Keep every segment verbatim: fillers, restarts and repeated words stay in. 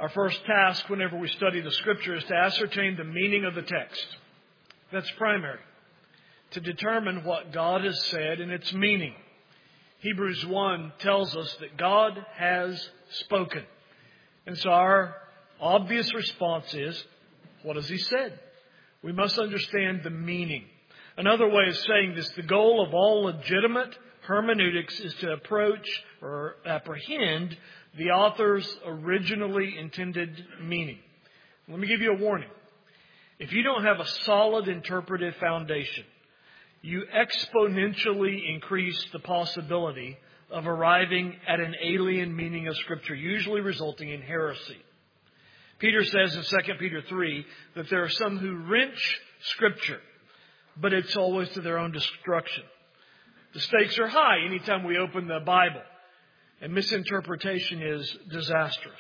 Our first task whenever we study the Scripture is to ascertain the meaning of the text. That's primary. To determine what God has said and its meaning. Hebrews one tells us that God has spoken. And so our obvious response is, what has He said? We must understand the meaning. Another way of saying this, the goal of all legitimate hermeneutics is to approach or apprehend the author's originally intended meaning. Let me give you a warning. If you don't have a solid interpretive foundation, you exponentially increase the possibility of arriving at an alien meaning of Scripture, usually resulting in heresy. Peter says in Second Peter three that there are some who wrench Scripture, but it's always to their own destruction. The stakes are high anytime we open the Bible, and misinterpretation is disastrous.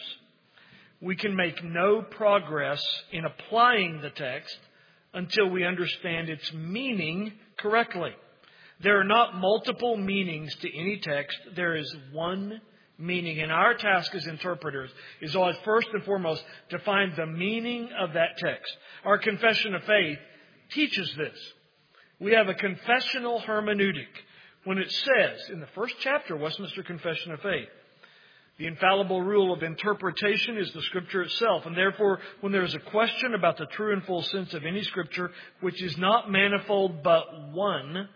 We can make no progress in applying the text until we understand its meaning correctly. There are not multiple meanings to any text. There is one meaning. And our task as interpreters is always first and foremost to find the meaning of that text. Our confession of faith teaches this. We have a confessional hermeneutic when it says in the first chapter, Westminster Confession of Faith, the infallible rule of interpretation is the Scripture itself. And therefore, when there is a question about the true and full sense of any Scripture, which is not manifold but one,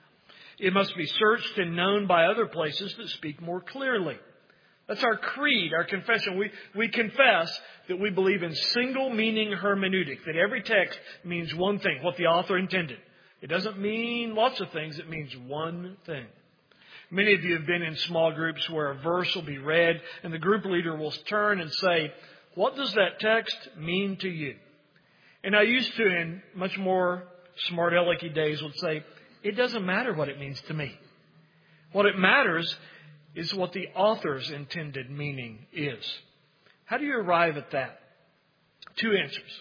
it must be searched and known by other places that speak more clearly. That's our creed, our confession. We, we confess that we believe in single meaning hermeneutic, that every text means one thing, what the author intended. It doesn't mean lots of things, it means one thing. Many of you have been in small groups where a verse will be read and the group leader will turn and say, what does that text mean to you? And I used to, in much more smart alecky days, would say, it doesn't matter what it means to me. What it matters is what the author's intended meaning is. How do you arrive at that? Two answers.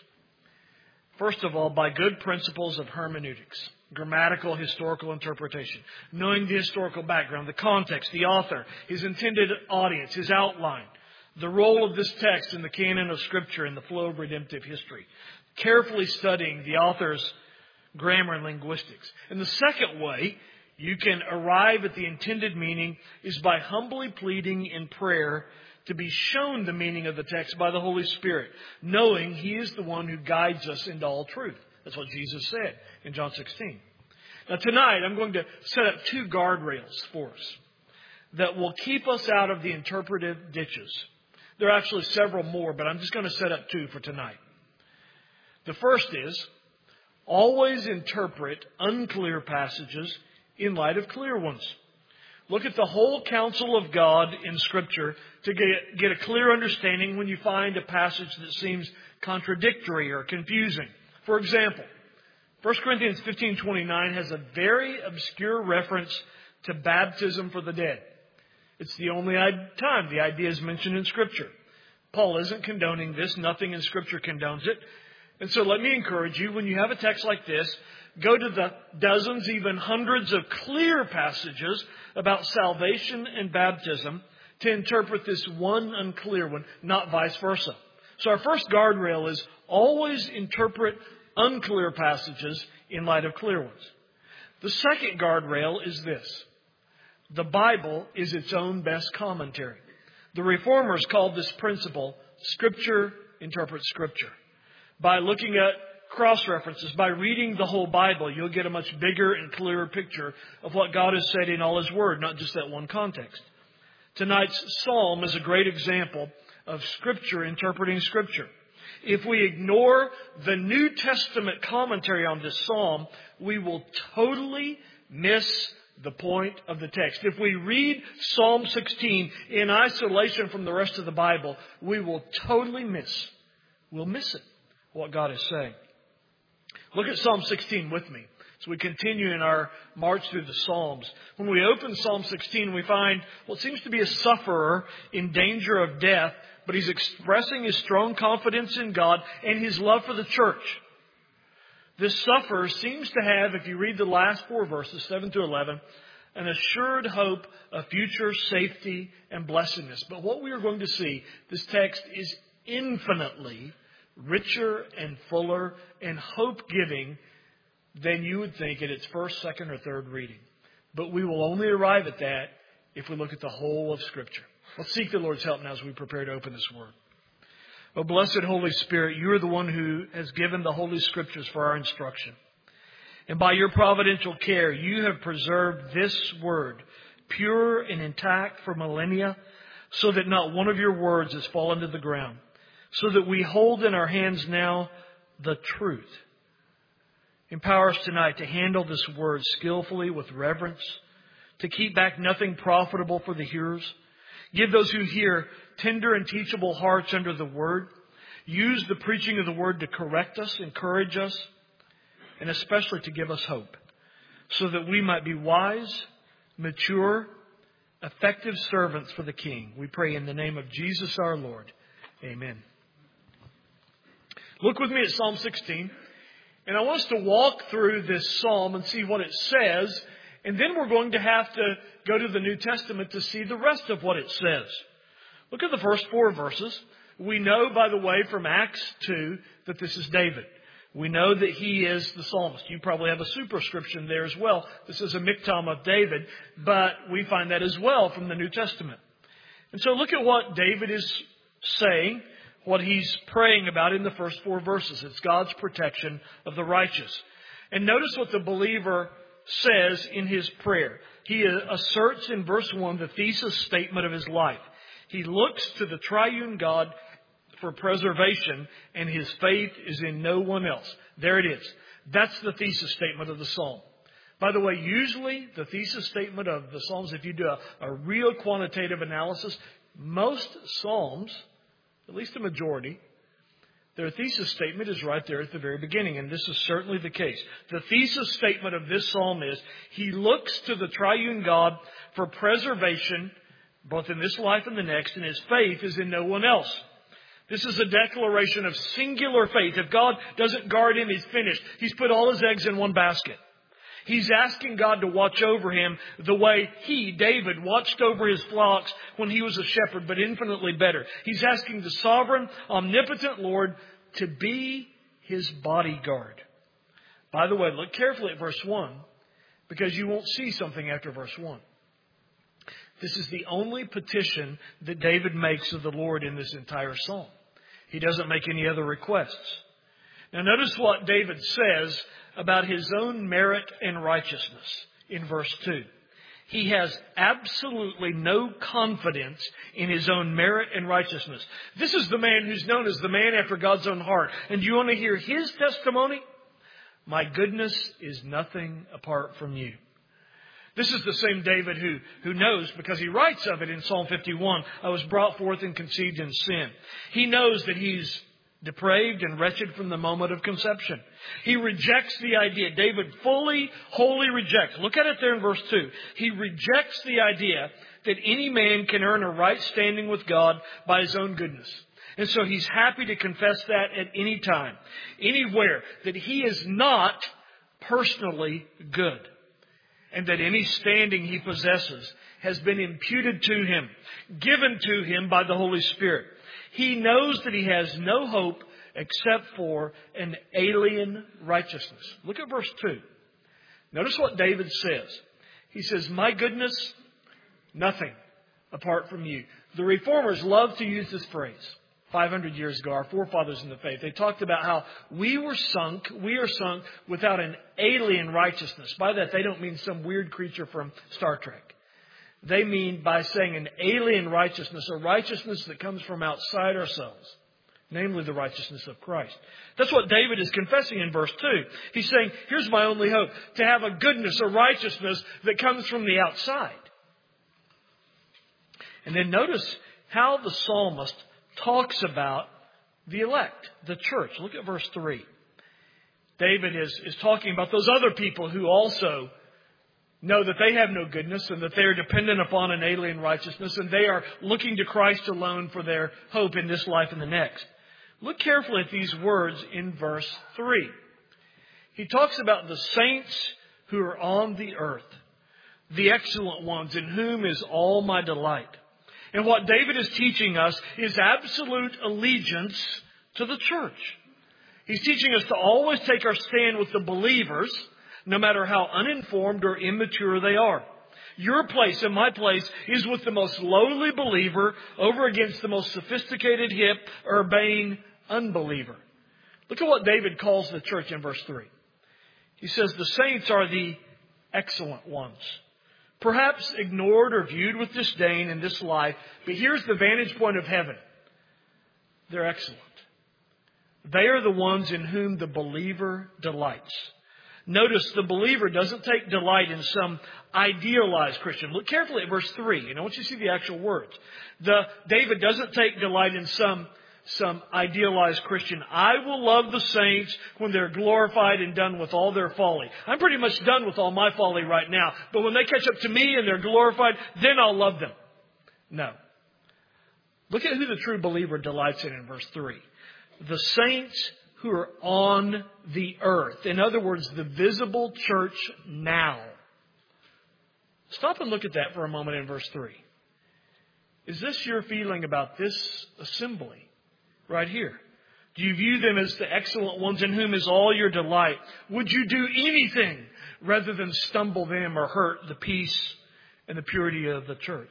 First of all, by good principles of hermeneutics. Grammatical, historical interpretation. Knowing the historical background, the context, the author, his intended audience, his outline. The role of this text in the canon of Scripture and the flow of redemptive history. Carefully studying the author's grammar and linguistics. And the second way you can arrive at the intended meaning is by humbly pleading in prayer to be shown the meaning of the text by the Holy Spirit, knowing He is the one who guides us into all truth. That's what Jesus said in John sixteen. Now tonight I'm going to set up two guardrails for us that will keep us out of the interpretive ditches. There are actually several more, but I'm just going to set up two for tonight. The first is, always interpret unclear passages in light of clear ones. Look at the whole counsel of God in Scripture to get, get a clear understanding when you find a passage that seems contradictory or confusing. For example, First Corinthians fifteen twenty-nine has a very obscure reference to baptism for the dead. It's the only time the idea is mentioned in Scripture. Paul isn't condoning this. Nothing in Scripture condones it. And so let me encourage you, when you have a text like this, go to the dozens, even hundreds of clear passages about salvation and baptism to interpret this one unclear one, not vice versa. So our first guardrail is always interpret unclear passages in light of clear ones. The second guardrail is this. The Bible is its own best commentary. The Reformers called this principle Scripture interprets Scripture. By looking at cross-references, by reading the whole Bible, you'll get a much bigger and clearer picture of what God has said in all His Word, not just that one context. Tonight's psalm is a great example of Scripture interpreting Scripture. If we ignore the New Testament commentary on this psalm, we will totally miss the point of the text. If we read Psalm sixteen in isolation from the rest of the Bible, we will totally miss, we'll miss it, what God is saying. Look at Psalm sixteen with me as we continue in our march through the Psalms. When we open Psalm sixteen, we find what seems to be a sufferer in danger of death, but he's expressing his strong confidence in God and his love for the church. This sufferer seems to have, if you read the last four verses, seven to eleven, an assured hope of future safety and blessedness. But what we are going to see, this text is infinitely richer and fuller and hope-giving than you would think at its first, second, or third reading. But we will only arrive at that if we look at the whole of Scripture. Let's seek the Lord's help now as we prepare to open this Word. Oh, blessed Holy Spirit, you are the one who has given the Holy Scriptures for our instruction. And by your providential care, you have preserved this Word pure and intact for millennia, so that not one of your words has fallen to the ground, so that we hold in our hands now the truth. Empower us tonight to handle this Word skillfully with reverence, to keep back nothing profitable for the hearers. Give those who hear tender and teachable hearts under the Word. Use the preaching of the Word to correct us, encourage us, and especially to give us hope, so that we might be wise, mature, effective servants for the King. We pray in the name of Jesus our Lord. Amen. Look with me at Psalm sixteen. And I want us to walk through this psalm and see what it says. And then we're going to have to go to the New Testament to see the rest of what it says. Look at the first four verses. We know, by the way, from Acts two that this is David. We know that he is the psalmist. You probably have a superscription there as well. This is a miktam of David, but we find that as well from the New Testament. And so look at what David is saying, what he's praying about in the first four verses. It's God's protection of the righteous. And notice what the believer says in his prayer. He asserts in verse one the thesis statement of his life. He looks to the triune God for preservation, and his faith is in no one else. There it is. That's the thesis statement of the psalm. By the way, usually the thesis statement of the psalms, if you do a, a real quantitative analysis, most psalms, at least a majority, their thesis statement is right there at the very beginning, and this is certainly the case. The thesis statement of this psalm is, he looks to the triune God for preservation, both in this life and the next, and his faith is in no one else. This is a declaration of singular faith. If God doesn't guard him, he's finished. He's put all his eggs in one basket. He's asking God to watch over him the way he, David, watched over his flocks when he was a shepherd, but infinitely better. He's asking the sovereign, omnipotent Lord to be his bodyguard. By the way, look carefully at verse one, because you won't see something after verse one. This is the only petition that David makes of the Lord in this entire psalm. He doesn't make any other requests. Now notice what David says about his own merit and righteousness in verse two. He has absolutely no confidence in his own merit and righteousness. This is the man who's known as the man after God's own heart. And do you want to hear his testimony? My goodness is nothing apart from you. This is the same David who, who knows, because he writes of it in Psalm fifty-one, I was brought forth and conceived in sin. He knows that he's depraved and wretched from the moment of conception. He rejects the idea. David fully, wholly rejects. Look at it there in verse two. He rejects the idea that any man can earn a right standing with God by his own goodness. And so he's happy to confess that at any time, anywhere, that he is not personally good. And that any standing he possesses has been imputed to him, given to him by the Holy Spirit. He knows that he has no hope except for an alien righteousness. Look at verse two. Notice what David says. He says, my goodness, nothing apart from you. The Reformers love to use this phrase. five hundred years ago, our forefathers in the faith, they talked about how we were sunk, we are sunk without an alien righteousness. By that, they don't mean some weird creature from Star Trek. They mean by saying an alien righteousness, a righteousness that comes from outside ourselves, namely the righteousness of Christ. That's what David is confessing in verse two. He's saying, here's my only hope, to have a goodness, a righteousness that comes from the outside. And then notice how the psalmist talks about the elect, the church. Look at verse three. David is, is talking about those other people who also know that they have no goodness and that they are dependent upon an alien righteousness, and they are looking to Christ alone for their hope in this life and the next. Look carefully at these words in verse three. He talks about the saints who are on the earth, the excellent ones in whom is all my delight. And what David is teaching us is absolute allegiance to the church. He's teaching us to always take our stand with the believers, no matter how uninformed or immature they are. Your place and my place is with the most lowly believer over against the most sophisticated, hip, urbane unbeliever. Look at what David calls the church in verse three. He says the saints are the excellent ones. Perhaps ignored or viewed with disdain in this life, but here's the vantage point of heaven. They're excellent. They are the ones in whom the believer delights. Notice the believer doesn't take delight in some idealized Christian. Look carefully at verse three. And I want you to see the actual words. The, David doesn't take delight in some, some idealized Christian. I will love the saints when they're glorified and done with all their folly. I'm pretty much done with all my folly right now. But when they catch up to me and they're glorified, then I'll love them. No. Look at who the true believer delights in in verse three. The saints who are on the earth. In other words, the visible church now. Stop and look at that for a moment in verse three. Is this your feeling about this assembly right here? Do you view them as the excellent ones in whom is all your delight? Would you do anything rather than stumble them or hurt the peace and the purity of the church?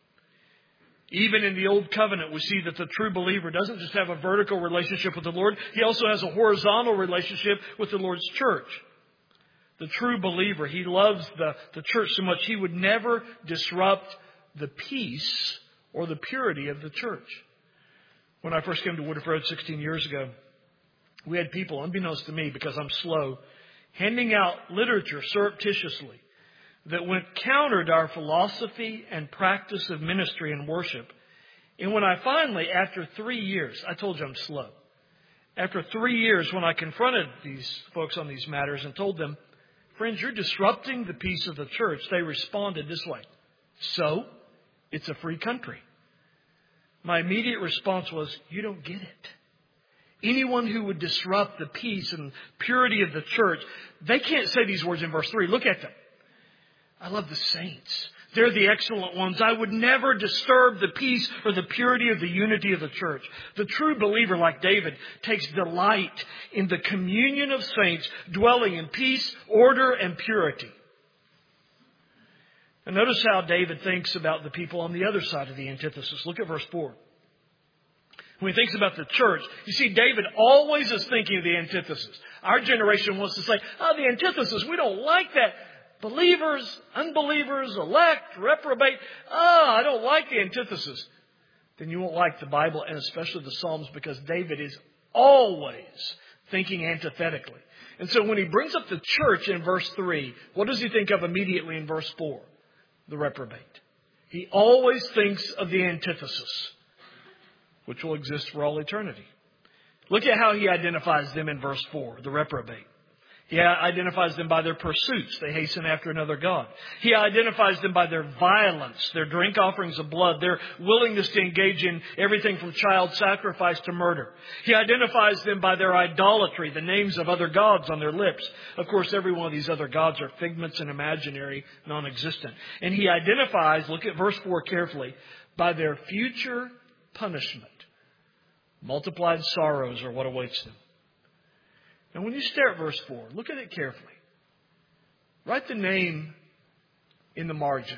Even in the Old Covenant, we see that the true believer doesn't just have a vertical relationship with the Lord. He also has a horizontal relationship with the Lord's church. The true believer, he loves the, the church so much he would never disrupt the peace or the purity of the church. When I first came to Woodruff Road sixteen years ago, we had people, unbeknownst to me because I'm slow, handing out literature surreptitiously that went counter to our philosophy and practice of ministry and worship. And when I finally, after three years, I told you I'm slow. After three years, when I confronted these folks on these matters and told them, friends, you're disrupting the peace of the church, they responded this way. So, it's a free country. My immediate response was, you don't get it. Anyone who would disrupt the peace and purity of the church, they can't say these words in verse three. Look at them. I love the saints. They're the excellent ones. I would never disturb the peace or the purity of the unity of the church. The true believer, like David, takes delight in the communion of saints dwelling in peace, order, and purity. And notice how David thinks about the people on the other side of the antithesis. Look at verse four. When he thinks about the church, you see, David always is thinking of the antithesis. Our generation wants to say, oh, the antithesis, we don't like that. Believers, unbelievers, elect, reprobate. Oh, I don't like the antithesis. Then you won't like the Bible and especially the Psalms because David is always thinking antithetically. And so when he brings up the church in verse three, what does he think of immediately in verse four? The reprobate. He always thinks of the antithesis, which will exist for all eternity. Look at how he identifies them in verse four, the reprobate. He identifies them by their pursuits. They hasten after another god. He identifies them by their violence, their drink offerings of blood, their willingness to engage in everything from child sacrifice to murder. He identifies them by their idolatry, the names of other gods on their lips. Of course, every one of these other gods are figments and imaginary, non-existent. And he identifies, look at verse four carefully, by their future punishment. Multiplied sorrows are what awaits them. Now, when you stare at verse four, look at it carefully. Write the name in the margin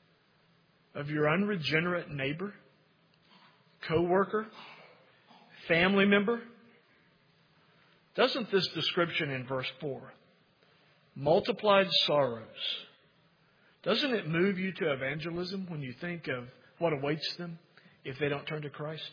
of your unregenerate neighbor, co-worker, family member. Doesn't this description in verse four, multiplied sorrows, doesn't it move you to evangelism when you think of what awaits them if they don't turn to Christ?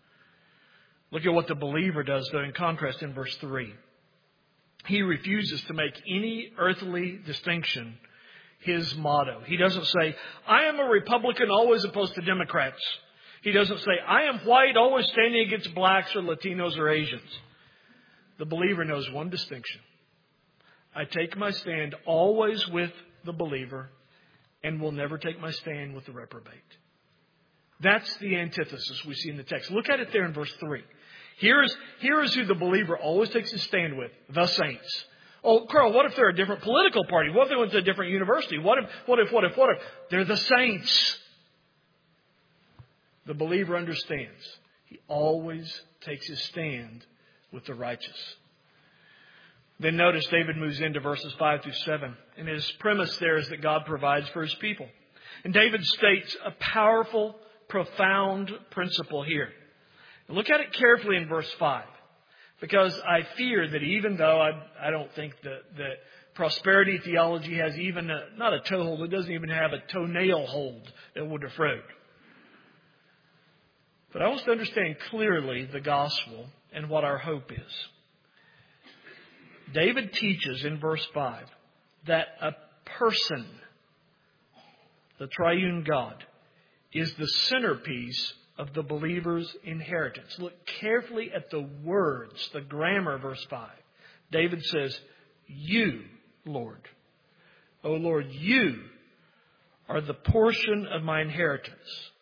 Look at what the believer does, though, in contrast in verse three. He refuses to make any earthly distinction his motto. He doesn't say, I am a Republican, always opposed to Democrats. He doesn't say, I am white, always standing against blacks or Latinos or Asians. The believer knows one distinction. I take my stand always with the believer and will never take my stand with the reprobate. That's the antithesis we see in the text. Look at it there in verse three. Here is, here is who the believer always takes his stand with, the saints. Oh, Carl, what if they're a different political party? What if they went to a different university? What if, what if, what if, what if? They're the saints. the believer understands he always takes his stand with the righteous. Then notice David moves into verses five through seven. And his premise there is that God provides for his people. And David states a powerful, profound principle here. And look at it carefully in verse five. Because I fear that even though I, I don't think that, that prosperity theology has even, a, not a toehold, it doesn't even have a toenail hold that will defraud. But I want us to understand clearly the gospel and what our hope is. David teaches in verse five that a person, the triune God, is the centerpiece of the believer's inheritance. Look carefully at the words, the grammar, verse five. David says, "You, Lord, O Lord, you are the portion of my inheritance."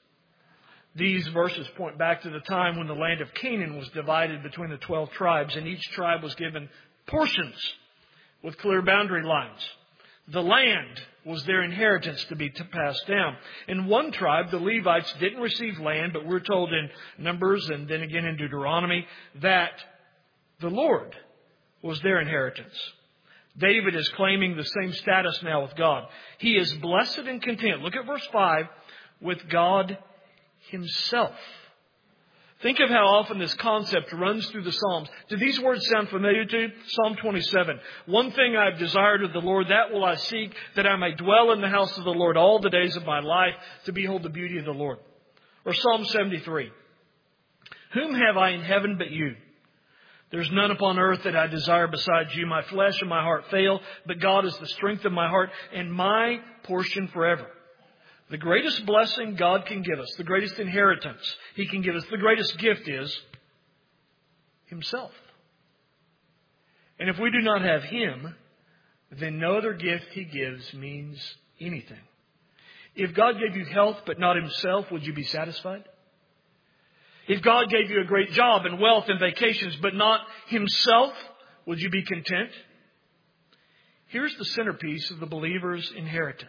These verses point back to the time when the land of Canaan was divided between the twelve tribes, and each tribe was given portions with clear boundary lines. The land was their inheritance to be passed down. In one tribe, the Levites didn't receive land, but we're told in Numbers and then again in Deuteronomy that the Lord was their inheritance. David is claiming the same status now with God. He is blessed and content. Look at verse five, with God Himself. Think of how often this concept runs through the Psalms. Do these words sound familiar to you? Psalm twenty-seven. One thing I have desired of the Lord, that will I seek, that I may dwell in the house of the Lord all the days of my life, to behold the beauty of the Lord. Or Psalm seventy-three. Whom have I in heaven but you? There's none upon earth that I desire besides you. My flesh and my heart fail, but God is the strength of my heart and my portion forever. The greatest blessing God can give us, the greatest inheritance He can give us, the greatest gift is Himself. And if we do not have Him, then no other gift He gives means anything. If God gave you health but not Himself, would you be satisfied? If God gave you a great job and wealth and vacations but not Himself, would you be content? Here's the centerpiece of the believer's inheritance.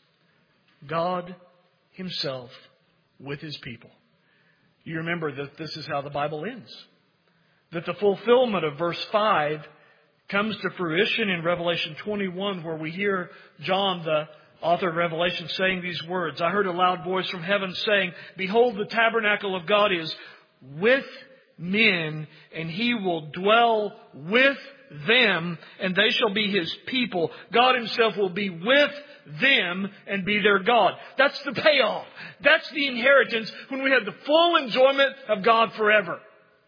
God Himself with His people. You remember that this is how the Bible ends. That the fulfillment of verse five comes to fruition in Revelation twenty-one, where we hear John, the author of Revelation, saying these words. I heard a loud voice from heaven saying, "Behold, the tabernacle of God is with men, and He will dwell with them, and they shall be His people. God Himself will be with them and be their God." That's the payoff. That's the inheritance when we have the full enjoyment of God forever.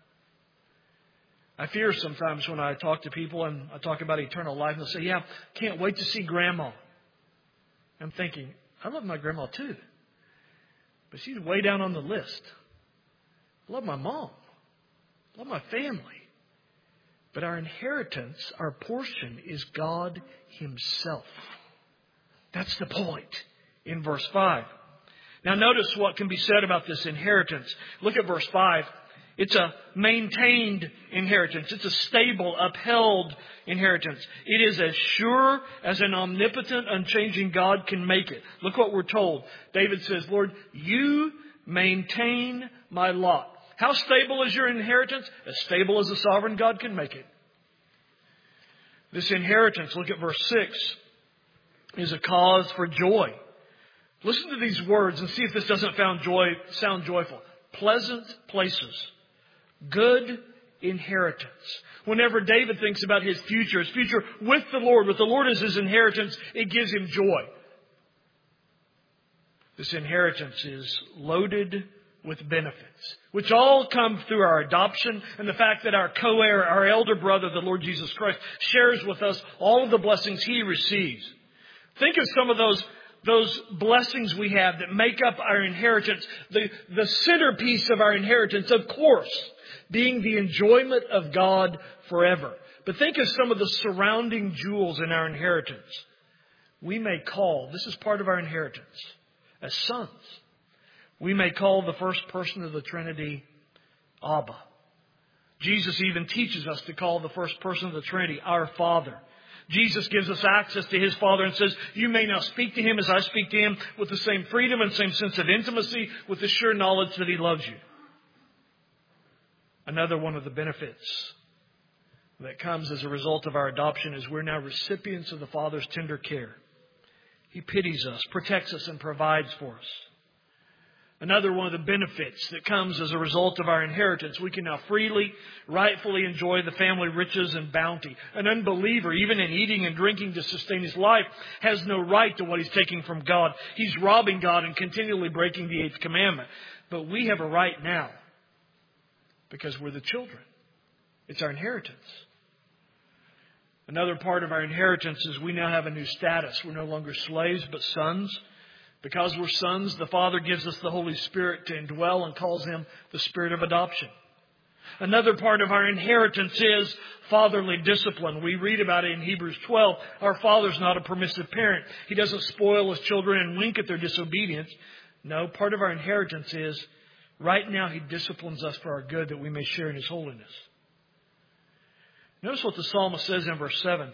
I fear sometimes when I talk to people and I talk about eternal life, and they'll say, "Yeah, can't wait to see Grandma." I'm thinking, I love my grandma too, but she's way down on the list. I love my mom. I love my family. But our inheritance, our portion, is God Himself. That's the point in verse five. Now notice what can be said about this inheritance. Look at verse five. It's a maintained inheritance. It's a stable, upheld inheritance. It is as sure as an omnipotent, unchanging God can make it. Look what we're told. David says, "Lord, you maintain my lot." How stable is your inheritance? As stable as a sovereign God can make it. This inheritance, look at verse six, is a cause for joy. Listen to these words and see if this doesn't sound joy, sound joyful. Pleasant places. Good inheritance. Whenever David thinks about his future, his future with the Lord, with the Lord as his inheritance, it gives him joy. This inheritance is loaded with benefits, which all come through our adoption and the fact that our co-heir, our elder brother, the Lord Jesus Christ, shares with us all of the blessings He receives. Think of some of those, those blessings we have that make up our inheritance. The, the centerpiece of our inheritance, of course, being the enjoyment of God forever. But think of some of the surrounding jewels in our inheritance. We may call, this is part of our inheritance, as sons. We may call the first person of the Trinity Abba. Jesus even teaches us to call the first person of the Trinity our Father. Jesus gives us access to His Father and says, you may now speak to Him as I speak to Him, with the same freedom and same sense of intimacy, with the sure knowledge that He loves you. Another one of the benefits that comes as a result of our adoption is we're now recipients of the Father's tender care. He pities us, protects us, and provides for us. Another one of the benefits that comes as a result of our inheritance, we can now freely, rightfully enjoy the family riches and bounty. An unbeliever, even in eating and drinking to sustain his life, has no right to what he's taking from God. He's robbing God and continually breaking the eighth commandment. But we have a right now because we're the children. It's our inheritance. Another part of our inheritance is we now have a new status. We're no longer slaves, but sons. Because we're sons, the Father gives us the Holy Spirit to indwell and calls Him the Spirit of adoption. Another part of our inheritance is fatherly discipline. We read about it in Hebrews twelve. Our Father's not a permissive parent. He doesn't spoil His children and wink at their disobedience. No, part of our inheritance is right now He disciplines us for our good that we may share in His holiness. Notice what the psalmist says in verse seven.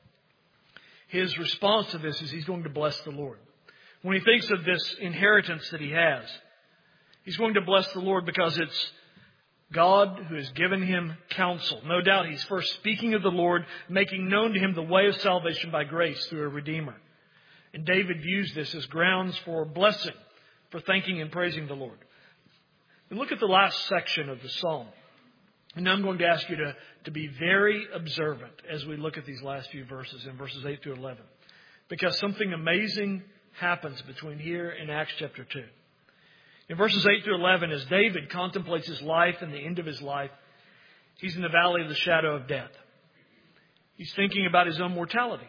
His response to this is he's going to bless the Lord. When he thinks of this inheritance that he has, he's going to bless the Lord because it's God who has given him counsel. No doubt he's first speaking of the Lord, making known to him the way of salvation by grace through a Redeemer. And David views this as grounds for blessing, for thanking and praising the Lord. And look at the last section of the psalm. And now I'm going to ask you to, to be very observant as we look at these last few verses, in verses eight through eleven. Because something amazing happens between here and Acts chapter two. In verses eight through eleven, as David contemplates his life and the end of his life, he's in the valley of the shadow of death. He's thinking about his own mortality.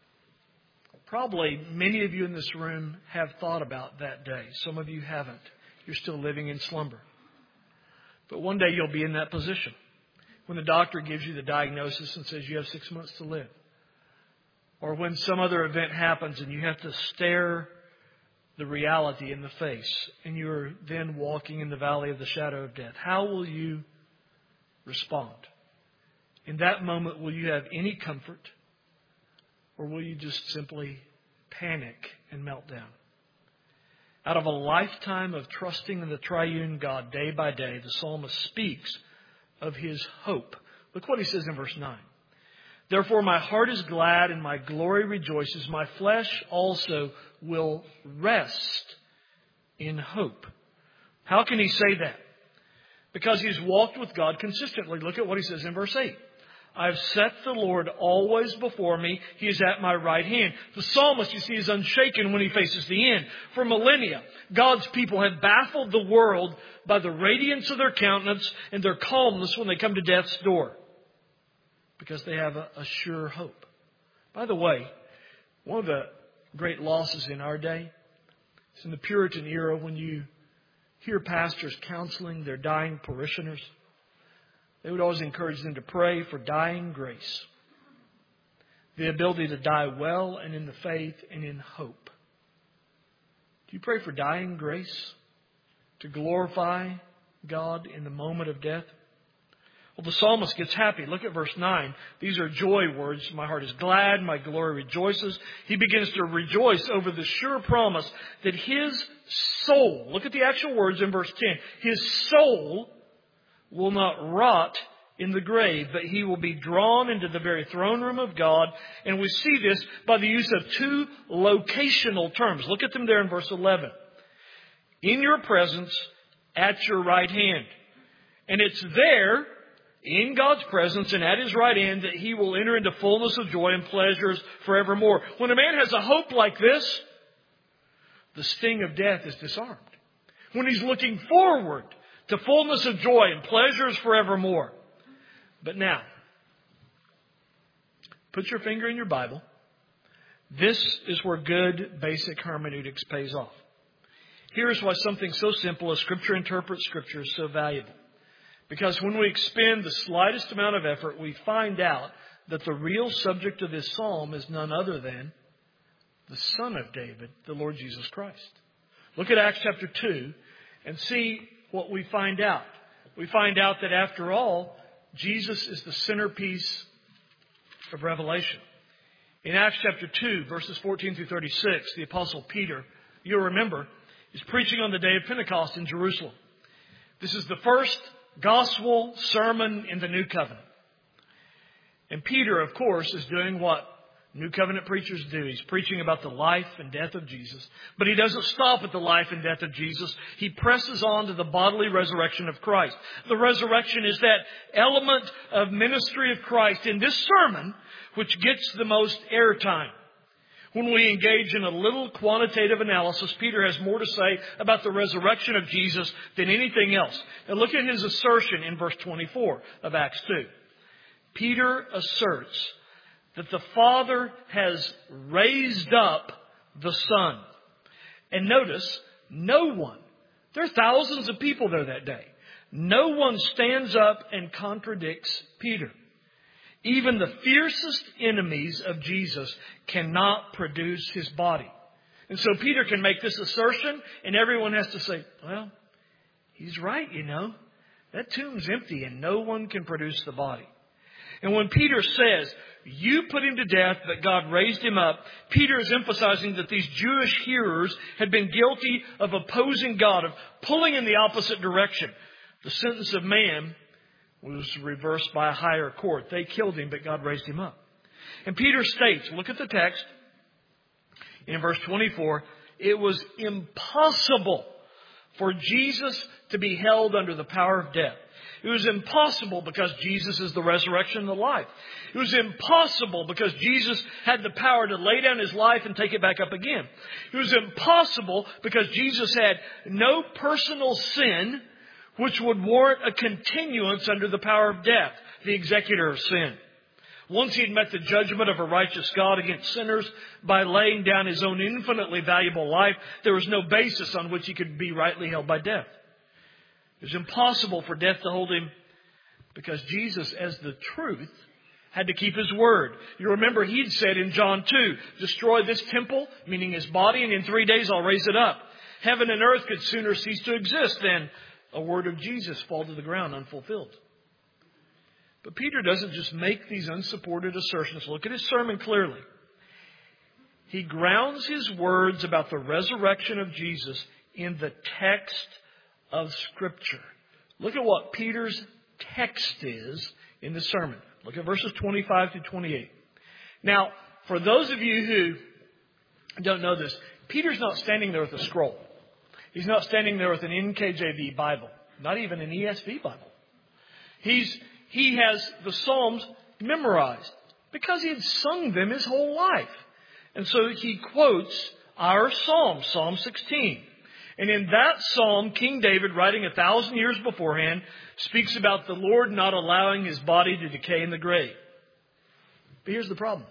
Probably many of you in this room have thought about that day. Some of you haven't. You're still living in slumber. But one day you'll be in that position when the doctor gives you the diagnosis and says you have six months to live. Or when some other event happens and you have to stare the reality in the face and you're then walking in the valley of the shadow of death. How will you respond? In that moment, will you have any comfort? Or will you just simply panic and melt down? Out of a lifetime of trusting in the triune God day by day, the psalmist speaks of his hope. Look what he says in verse nine. Therefore my heart is glad and my glory rejoices. My flesh also will rest in hope. How can he say that? Because he's walked with God consistently. Look at what he says in verse eight. I've set the Lord always before me. He is at my right hand. The psalmist, you see, is unshaken when he faces the end. For millennia, God's people have baffled the world by the radiance of their countenance and their calmness when they come to death's door. Because they have a, a sure hope. By the way, one of the great losses in our day is in the Puritan era when you hear pastors counseling their dying parishioners. They would always encourage them to pray for dying grace. The ability to die well and in the faith and in hope. Do you pray for dying grace? To glorify God in the moment of death? Well, the psalmist gets happy. Look at verse nine. These are joy words. My heart is glad. My glory rejoices. He begins to rejoice over the sure promise that his soul, look at the actual words in verse ten, his soul will not rot in the grave, but he will be drawn into the very throne room of God. And we see this by the use of two locational terms. Look at them there in verse eleven. In your presence, at your right hand. And it's there, in God's presence and at His right hand, that he will enter into fullness of joy and pleasures forevermore. When a man has a hope like this, the sting of death is disarmed. When he's looking forward to fullness of joy and pleasures forevermore. But now, put your finger in your Bible. This is where good basic hermeneutics pays off. Here's why something so simple as Scripture interprets Scripture is so valuable. Because when we expend the slightest amount of effort, we find out that the real subject of this psalm is none other than the Son of David, the Lord Jesus Christ. Look at Acts chapter two and see what we find out. We find out that after all, Jesus is the centerpiece of Revelation. In Acts chapter two, verses fourteen through thirty-six, the Apostle Peter, you'll remember, is preaching on the day of Pentecost in Jerusalem. This is the first gospel sermon in the New Covenant. And Peter, of course, is doing what New Covenant preachers do. He's preaching about the life and death of Jesus. But he doesn't stop at the life and death of Jesus. He presses on to the bodily resurrection of Christ. The resurrection is that element of ministry of Christ in this sermon which gets the most airtime. When we engage in a little quantitative analysis, Peter has more to say about the resurrection of Jesus than anything else. Now look at his assertion in verse twenty-four of Acts two. Peter asserts that the Father has raised up the Son. And notice, no one, there are thousands of people there that day. No one stands up and contradicts Peter. Even the fiercest enemies of Jesus cannot produce his body. And so Peter can make this assertion and everyone has to say, well, he's right, you know. That tomb's empty and no one can produce the body. And when Peter says, you put him to death, but God raised him up, Peter is emphasizing that these Jewish hearers had been guilty of opposing God, of pulling in the opposite direction. The sentence of man was reversed by a higher court. They killed him, but God raised him up. And Peter states, look at the text, in verse twenty-four, it was impossible for Jesus to be held under the power of death. It was impossible because Jesus is the resurrection and the life. It was impossible because Jesus had the power to lay down his life and take it back up again. It was impossible because Jesus had no personal sin which would warrant a continuance under the power of death, the executor of sin. Once he had met the judgment of a righteous God against sinners by laying down his own infinitely valuable life, there was no basis on which he could be rightly held by death. It was impossible for death to hold him because Jesus, as the truth, had to keep his word. You remember he'd said in John two, destroy this temple, meaning his body, and in three days I'll raise it up. Heaven and earth could sooner cease to exist than a word of Jesus fall to the ground unfulfilled. But Peter doesn't just make these unsupported assertions. Look at his sermon clearly. He grounds his words about the resurrection of Jesus in the text of Scripture. Look at what Peter's text is in the sermon. Look at verses twenty-five to twenty-eight. Now, for those of you who don't know this, Peter's not standing there with a scroll. He's not standing there with an N K J V Bible, not even an E S V Bible. He's he has the Psalms memorized because he had sung them his whole life. And so he quotes our Psalm, Psalm sixteen. And in that psalm, King David, writing a thousand years beforehand, speaks about the Lord not allowing his body to decay in the grave. But here's the problem.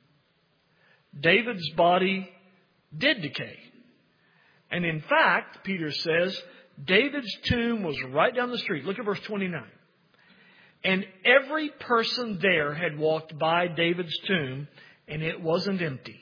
David's body did decay. And in fact, Peter says, David's tomb was right down the street. Look at verse twenty-nine. And every person there had walked by David's tomb, and it wasn't empty.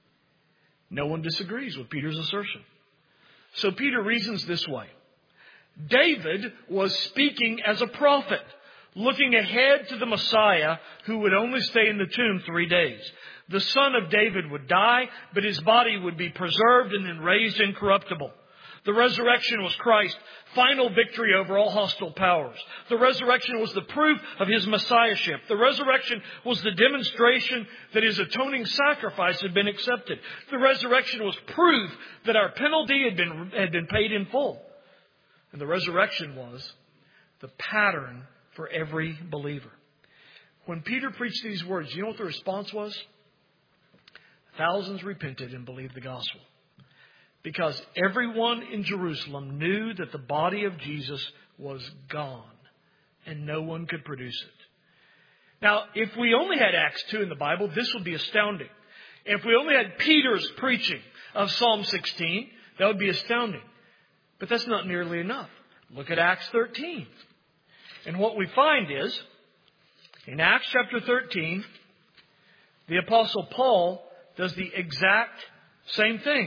No one disagrees with Peter's assertion. So Peter reasons this way. David was speaking as a prophet, looking ahead to the Messiah who would only stay in the tomb three days. The son of David would die, but his body would be preserved and then raised incorruptible. The resurrection was Christ's final victory over all hostile powers. The resurrection was the proof of his messiahship. The resurrection was the demonstration that his atoning sacrifice had been accepted. The resurrection was proof that our penalty had been, had been paid in full. And the resurrection was the pattern for every believer. When Peter preached these words, you know what the response was? Thousands repented and believed the gospel. Because everyone in Jerusalem knew that the body of Jesus was gone and no one could produce it. Now, if we only had Acts two in the Bible, this would be astounding. If we only had Peter's preaching of Psalm sixteen, that would be astounding. But that's not nearly enough. Look at Acts thirteen. And what we find is, in Acts chapter thirteen, the Apostle Paul does the exact same thing.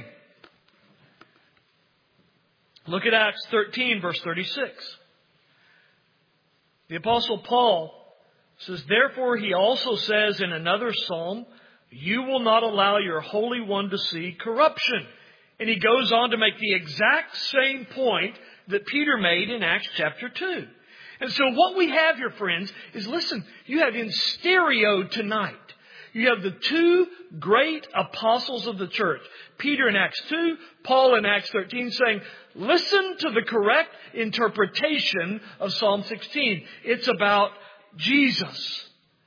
Look at Acts thirteen, verse thirty-six. The Apostle Paul says, therefore he also says in another psalm, You will not allow your Holy One to see corruption. And he goes on to make the exact same point that Peter made in Acts chapter two. And so what we have here, friends, is listen, you have in stereo tonight. You have the two great apostles of the church, Peter in Acts two, Paul in Acts thirteen, saying, listen to the correct interpretation of Psalm sixteen. It's about Jesus.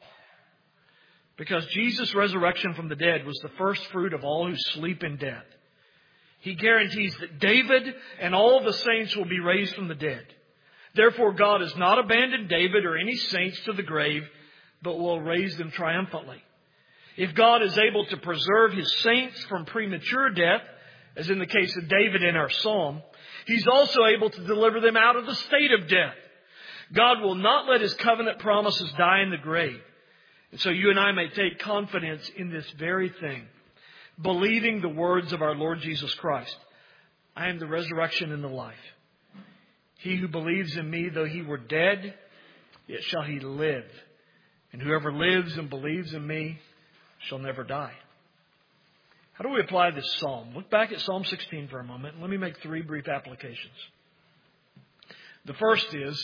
Because Jesus' resurrection from the dead was the first fruit of all who sleep in death. He guarantees that David and all the saints will be raised from the dead. Therefore, God has not abandoned David or any saints to the grave, but will raise them triumphantly. If God is able to preserve His saints from premature death, as in the case of David in our psalm, He's also able to deliver them out of the state of death. God will not let His covenant promises die in the grave. And so you and I may take confidence in this very thing, believing the words of our Lord Jesus Christ. I am the resurrection and the life. He who believes in me, though he were dead, yet shall he live. And whoever lives and believes in me shall never die. How do we apply this psalm? Look back at Psalm sixteen for a moment. And let me make three brief applications. The first is,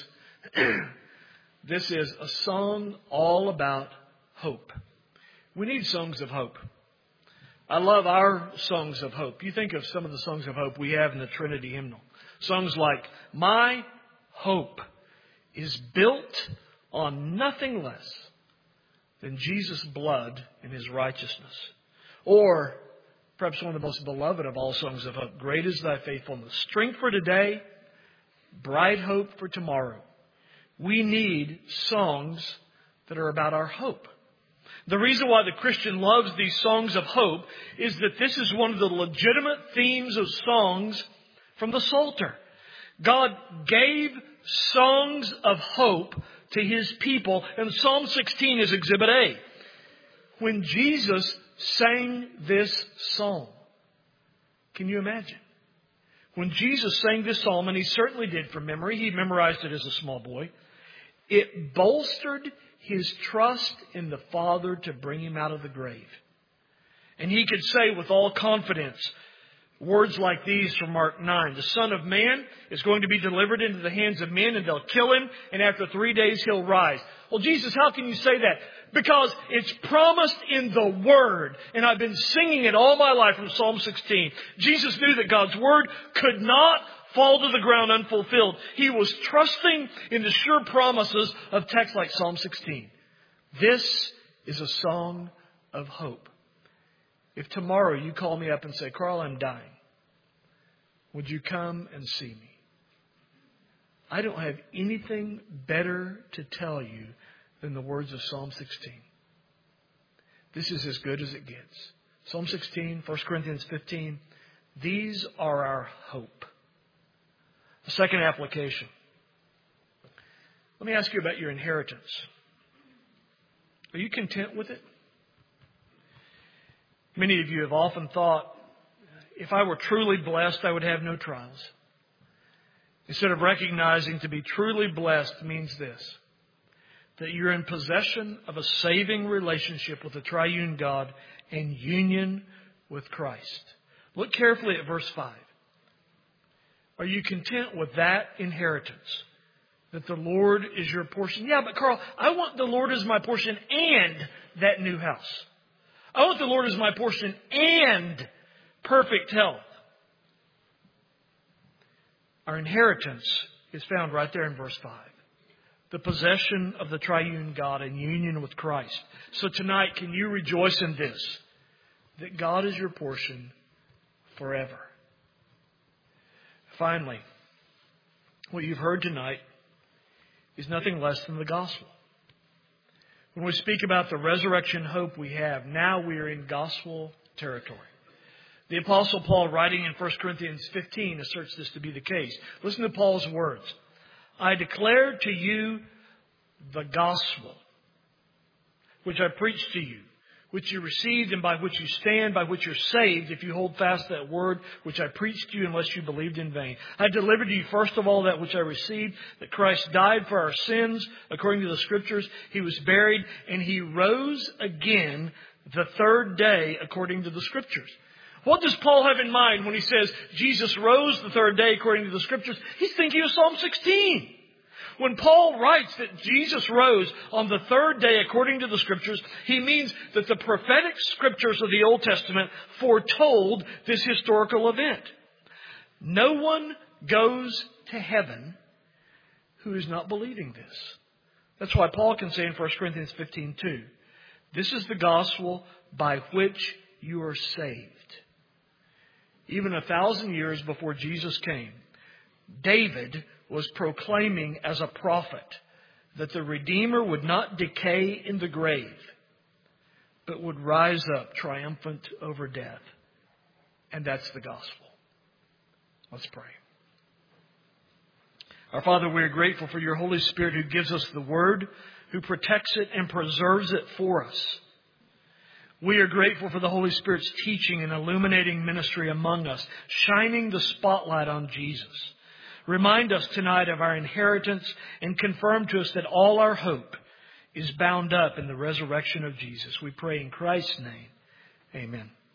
this is a song all about hope. We need songs of hope. I love our songs of hope. You think of some of the songs of hope we have in the Trinity hymnal. Songs like, my hope is built on nothing less than Jesus' blood and His righteousness. Or, perhaps one of the most beloved of all songs of hope, great is thy faithfulness. Strength for today, bright hope for tomorrow. We need songs that are about our hope. The reason why the Christian loves these songs of hope is that this is one of the legitimate themes of songs from the Psalter. God gave songs of hope to His people, and Psalm sixteen is Exhibit A. When Jesus sang this psalm, can you imagine? When Jesus sang this psalm, and He certainly did from memory, He memorized it as a small boy, it bolstered His trust in the Father to bring Him out of the grave. And He could say with all confidence, words like these from Mark nine. The Son of Man is going to be delivered into the hands of men, and they'll kill Him, and after three days He'll rise. Well, Jesus, how can you say that? Because it's promised in the Word. And I've been singing it all my life from Psalm sixteen. Jesus knew that God's Word could not fall to the ground unfulfilled. He was trusting in the sure promises of texts like Psalm sixteen. This is a song of hope. If tomorrow you call me up and say, Carl, I'm dying, would you come and see me? I don't have anything better to tell you than the words of Psalm sixteen. This is as good as it gets. Psalm sixteen, First Corinthians fifteen. These are our hope. A second application. Let me ask you about your inheritance. Are you content with it? Many of you have often thought, if I were truly blessed, I would have no trials. Instead of recognizing to be truly blessed means this, that you're in possession of a saving relationship with the triune God and union with Christ. Look carefully at verse five. Are you content with that inheritance? That the Lord is your portion? Yeah, but Carl, I want the Lord as my portion and that new house. I want the Lord as my portion and perfect health. Our inheritance is found right there in verse five. The possession of the triune God in union with Christ. So tonight, can you rejoice in this? That God is your portion forever. Finally, what you've heard tonight is nothing less than the gospel. When we speak about the resurrection hope we have, now we are in gospel territory. The Apostle Paul, writing in First Corinthians fifteen, asserts this to be the case. Listen to Paul's words. I declare to you the gospel, which I preached to you, which you received and by which you stand, by which you're saved, if you hold fast that word which I preached to you, unless you believed in vain. I delivered to you first of all that which I received, that Christ died for our sins, according to the Scriptures. He was buried, and He rose again the third day, according to the Scriptures. What does Paul have in mind when he says Jesus rose the third day, according to the Scriptures? He's thinking of Psalm sixteen. When Paul writes that Jesus rose on the third day according to the Scriptures, he means that the prophetic Scriptures of the Old Testament foretold this historical event. No one goes to heaven who is not believing this. That's why Paul can say in First Corinthians fifteen two, this is the gospel by which you are saved. Even a thousand years before Jesus came, David was proclaiming as a prophet that the Redeemer would not decay in the grave, but would rise up triumphant over death. And that's the gospel. Let's pray. Our Father, we are grateful for your Holy Spirit who gives us the Word, who protects it and preserves it for us. We are grateful for the Holy Spirit's teaching and illuminating ministry among us, shining the spotlight on Jesus. Remind us tonight of our inheritance and confirm to us that all our hope is bound up in the resurrection of Jesus. We pray in Christ's name. Amen.